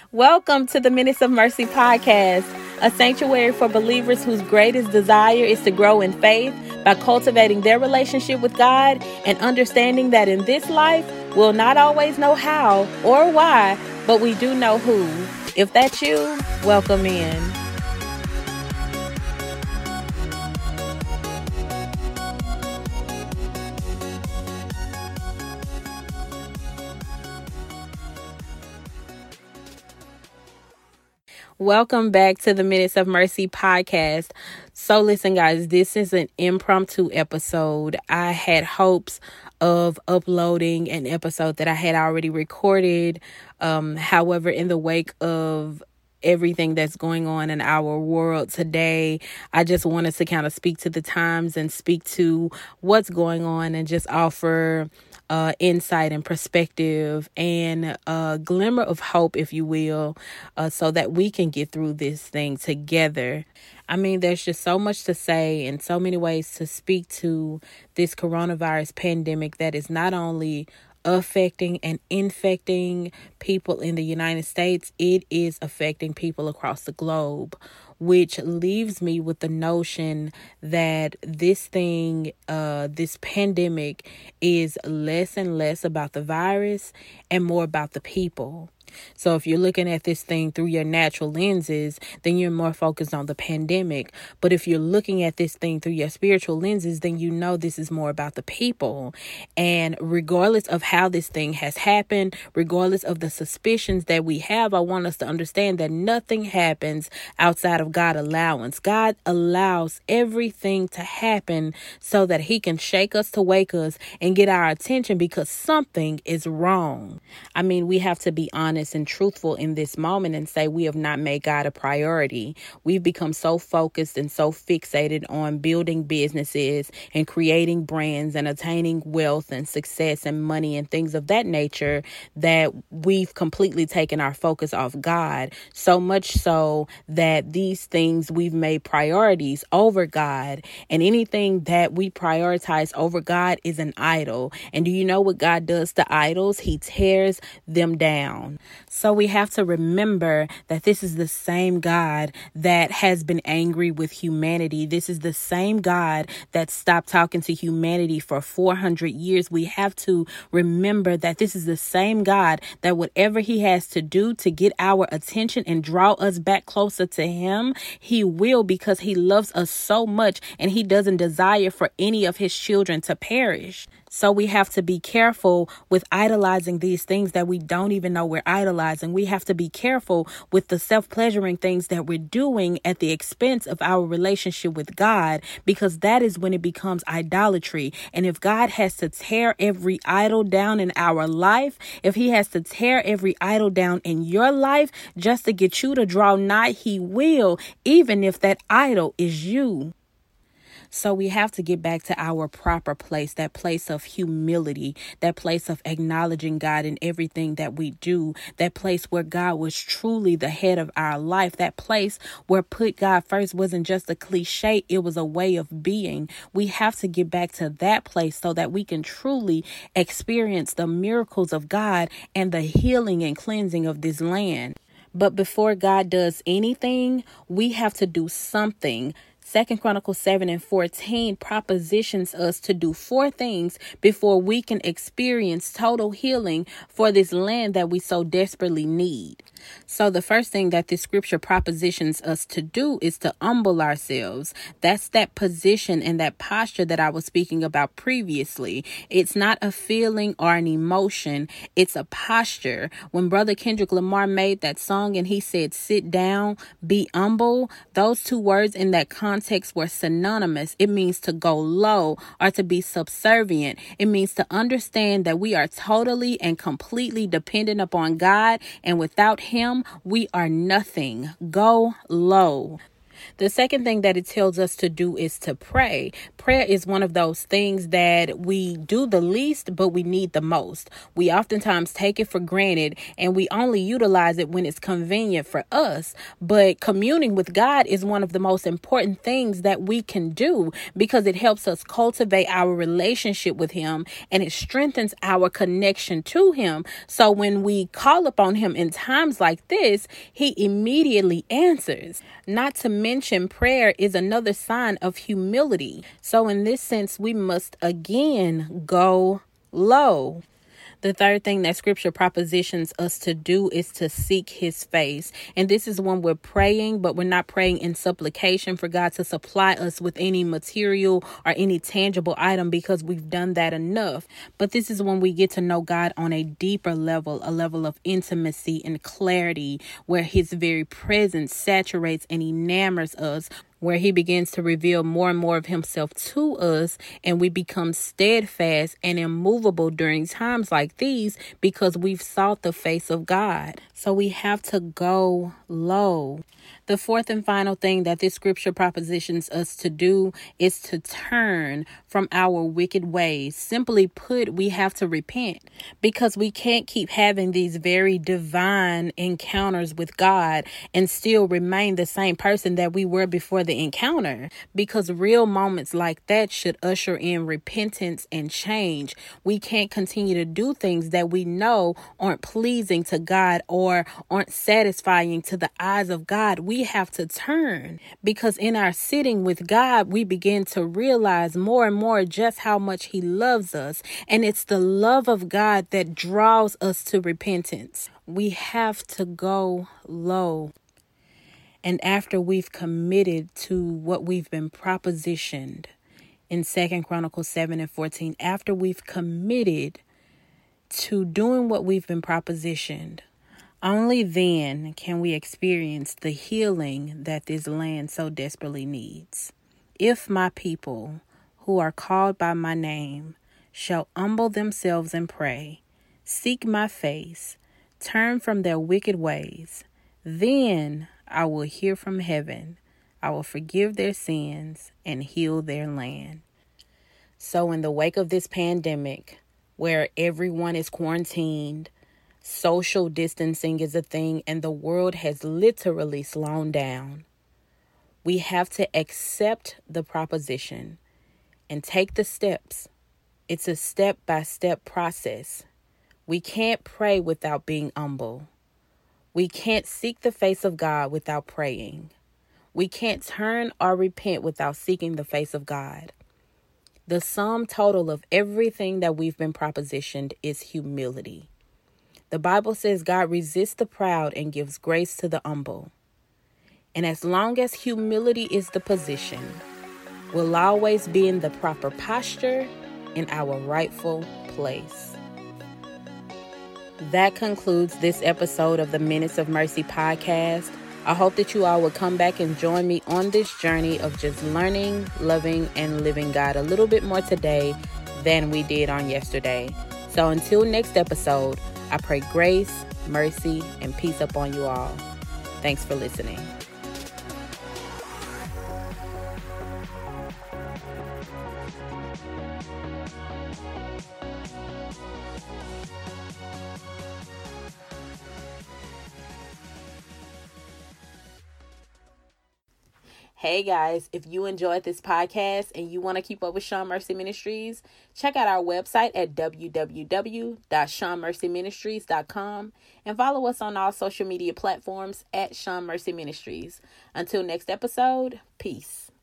Welcome to the Minutes of Mercy podcast, a sanctuary for believers whose greatest desire is to grow in faith by cultivating their relationship with God and understanding that in this life, we'll not always know how or why, but we do know who. If that's you, welcome in. Welcome back to the Minutes of Mercy podcast. So listen, guys, this is an impromptu episode. I had hopes of uploading an episode that I had already recorded. However, in the wake of everything that's going on in our world today, I just wanted to kind of speak to the times and speak to what's going on and just offer insight and perspective and a glimmer of hope, if you will, so that we can get through this thing together. I mean, there's just so much to say and so many ways to speak to this coronavirus pandemic that is not only affecting and infecting people in the United States, it is affecting people across the globe, which leaves me with the notion that this pandemic is less and less about the virus and more about the people. So if you're looking at this thing through your natural lenses, then you're more focused on the pandemic. But if you're looking at this thing through your spiritual lenses, then you know this is more about the people. And regardless of how this thing has happened, regardless of the suspicions that we have, I want us to understand that nothing happens outside of God's allowance. God allows everything to happen so that he can shake us to wake us and get our attention because something is wrong. I mean, we have to be honest and truthful in this moment and say we have not made God a priority. We've become so focused and so fixated on building businesses and creating brands and attaining wealth and success and money and things of that nature that we've completely taken our focus off God. So much so that these things we've made priorities over God, and anything that we prioritize over God is an idol. And do you know what God does to idols? He tears them down. So we have to remember that this is the same God that has been angry with humanity. This is the same God that stopped talking to humanity for 400 years. We have to remember that this is the same God that whatever he has to do to get our attention and draw us back closer to him, he will, because he loves us so much and he doesn't desire for any of his children to perish. So we have to be careful with idolizing these things that we don't even know we're idolizing. We have to be careful with the self-pleasuring things that we're doing at the expense of our relationship with God, because that is when it becomes idolatry. And if God has to tear every idol down in our life, if he has to tear every idol down in your life just to get you to draw nigh, he will, even if that idol is you. So we have to get back to our proper place, that place of humility, that place of acknowledging God in everything that we do, that place where God was truly the head of our life, that place where put God first wasn't just a cliche, it was a way of being. We have to get back to that place so that we can truly experience the miracles of God and the healing and cleansing of this land. But before God does anything, we have to do something. 2 Chronicles 7:14 propositions us to do 4 things before we can experience total healing for this land that we so desperately need. So the first thing that this scripture propositions us to do is to humble ourselves. That's that position and that posture that I was speaking about previously. It's not a feeling or an emotion. It's a posture. When Brother Kendrick Lamar made that song and he said, sit down, be humble, those 2 words in that context were synonymous. It means to go low or to be subservient. It means to understand that we are totally and completely dependent upon God, and without him, we are nothing. Go low. The second thing that it tells us to do is to pray. Prayer is one of those things that we do the least, but we need the most. We oftentimes take it for granted and we only utilize it when it's convenient for us. But communing with God is one of the most important things that we can do because it helps us cultivate our relationship with Him and it strengthens our connection to Him. So when we call upon Him in times like this, He immediately answers. Not to mention, prayer is another sign of humility. So in this sense, we must again go low. The third thing that scripture propositions us to do is to seek His face. And this is when we're praying, but we're not praying in supplication for God to supply us with any material or any tangible item because we've done that enough. But this is when we get to know God on a deeper level, a level of intimacy and clarity where His very presence saturates and enamors us, where He begins to reveal more and more of Himself to us, and we become steadfast and immovable during times like these because we've sought the face of God. So we have to go low. The fourth and final thing that this scripture propositions us to do is to turn from our wicked ways. Simply put, we have to repent because we can't keep having these very divine encounters with God and still remain the same person that we were before the encounter, because real moments like that should usher in repentance and change. We can't continue to do things that we know aren't pleasing to God or aren't satisfying to the eyes of God. We have to turn because in our sitting with God, we begin to realize more and more just how much He loves us. And it's the love of God that draws us to repentance. We have to go low. And after we've committed to what we've been propositioned in 2 Chronicles 7:14, after we've committed to doing what we've been propositioned, only then can we experience the healing that this land so desperately needs. If my people who are called by my name shall humble themselves and pray, seek my face, turn from their wicked ways, then I will hear from heaven, I will forgive their sins and heal their land. So in the wake of this pandemic, where everyone is quarantined, social distancing is a thing, and the world has literally slowed down, we have to accept the proposition and take the steps. It's a step-by-step process. We can't pray without being humble. We can't seek the face of God without praying. We can't turn or repent without seeking the face of God. The sum total of everything that we've been propositioned is humility. The Bible says God resists the proud and gives grace to the humble. And as long as humility is the position, we'll always be in the proper posture in our rightful place. That concludes this episode of the Minutes of Mercy podcast. I hope that you all will come back and join me on this journey of just learning, loving, and living God a little bit more today than we did on yesterday. So until next episode, I pray grace, mercy, and peace upon you all. Thanks for listening. Hey guys, if you enjoyed this podcast and you want to keep up with Sean Mercy Ministries, check out our website at www.seanmercyministries.com and follow us on all social media platforms at Sean Mercy Ministries. Until next episode, peace.